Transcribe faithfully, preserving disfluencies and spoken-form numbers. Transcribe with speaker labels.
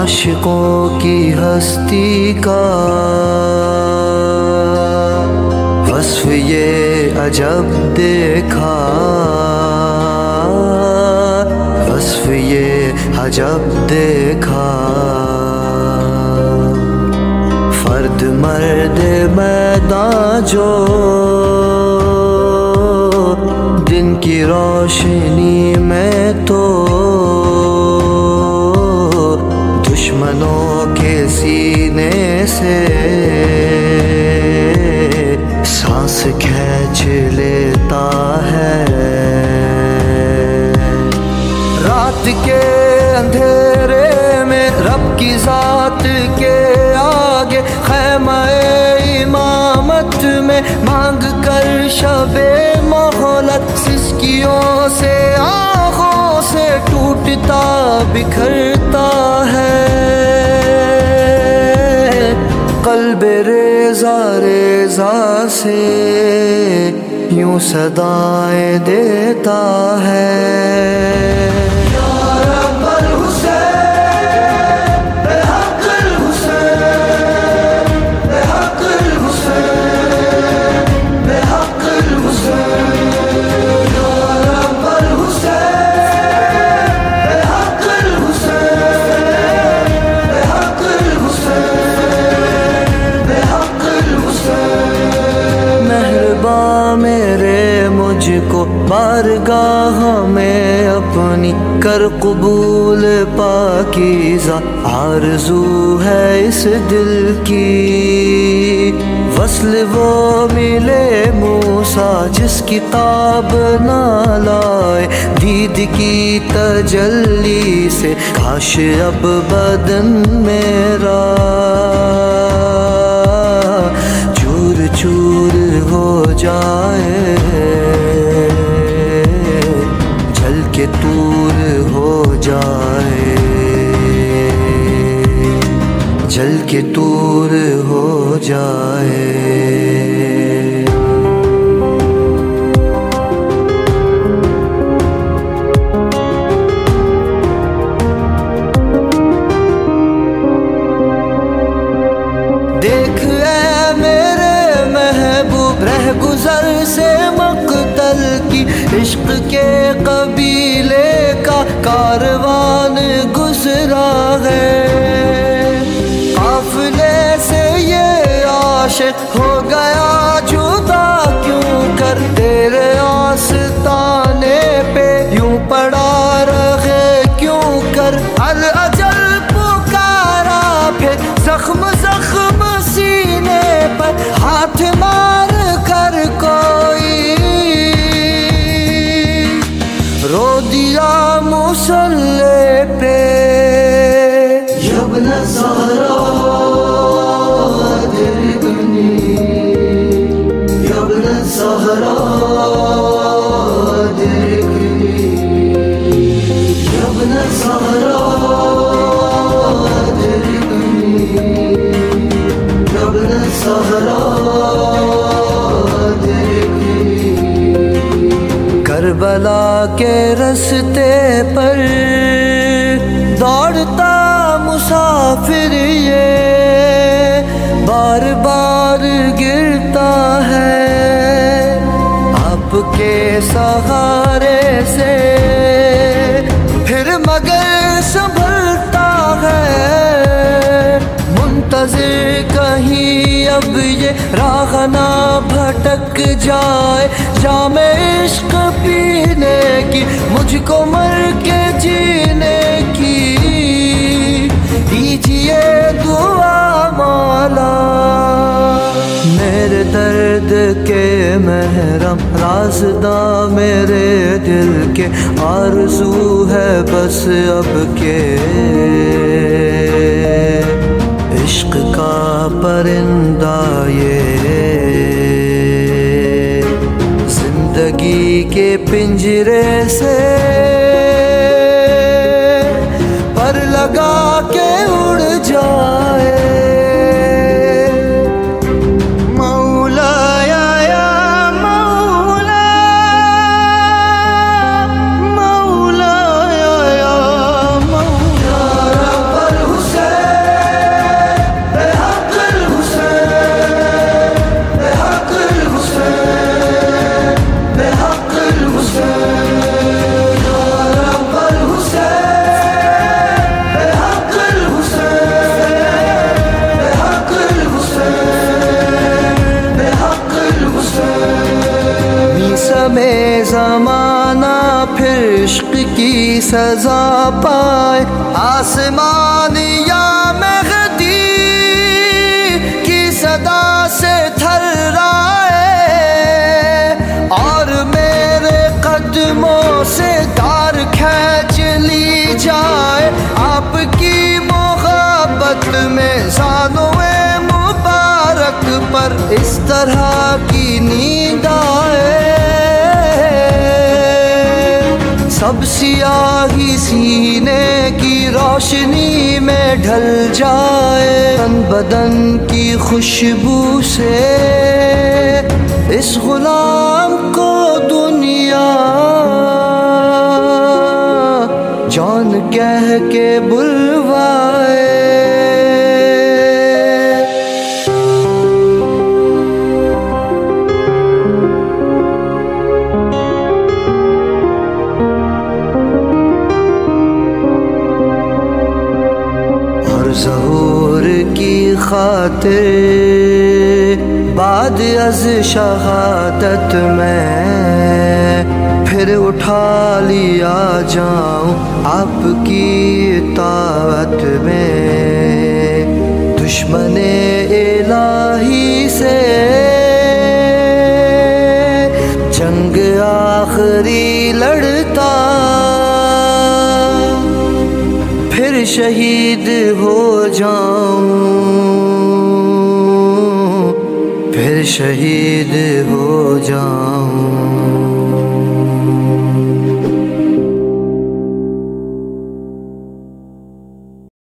Speaker 1: आशिकों की हस्ती का वस्फ ये अजब देखा, वस्फ ये अजब देखा। फर्द मर्द मैदान जो दिन की रोशनी में तो दुश्मनों के सीने से सांस खींच लेता है। रात के अंधेरे में रब की जात के आगे खैमा इमामत में मांग कर शबे मोहलत सिसकियों से आँखों से टूटता बिखरता है। कल्बे रेज़ा रेज़ा से यूं सदाएं देता है। मेरे मुझको बारगाह में अपनी कर कबूल पाकीज़ा, आरज़ू है इस दिल की वस्ल वो मिले मूसा जिस किताब ना लाए दीद की तजल्ली से। काश अब बदन मेरा चूर चूर हो जाए, जल के तूर हो जाए, जल के तूर हो जाए। गुजर से मक़तल की इश्क के कबीले का कारवान गुजरा है। काफिले से ये आशिक हो गया जुदा क्यों कर, तेरे आस्ताने पे यूं पड़ा रहे क्यों कर। अल अजल पुकारा फिर जख्म जख्म सीने पर हाथ मार कर कोई रो दिया मुसल्ले पे। यब्न ज़हरा दिलगनी, यब्न ज़हरा दिलगनी, यब्न ज़हरा दिलगनी, यब्न ज़हरा। करबला के रस्ते पर दौड़ता मुसाफिर ये बार बार गिरता है। आपके सहारे से फिर मगर संभलता है। मुंतज़िर कहीं अब ये राह ना भटक जाए, जामे इश्क पीने की मुझको मर के जीने की दीजिए दुआ मौला। मेरे दर्द के महरम राज़दा मेरे दिल के आरज़ू है बस अब के इश्क का परिंदा ये जिंदगी के पिंजरे से पर लगा के उड़ जाए।
Speaker 2: हुसैन
Speaker 1: सजा पाए। आसमान या मेहदी की सदा से थर्राए और मेरे कदमों से तार खींच ली जाए। आपकी मोहब्बत में सानोए मुबारक पर इस तरह की नींद आए। सब सियाही सीने की रोशनी में ढल जाए। तन बदन की खुशबू से इस गुलाम को दुनिया जॉन कह के बुलवाए। ज़हूर की खातिर बाद अज शहादत में फिर उठा लिया जाऊं आपकी इताअत में। दुश्मने इलाही से जंग आखिरी लड़ता फिर शहीद हो जाऊं, फिर शहीद हो जाऊं।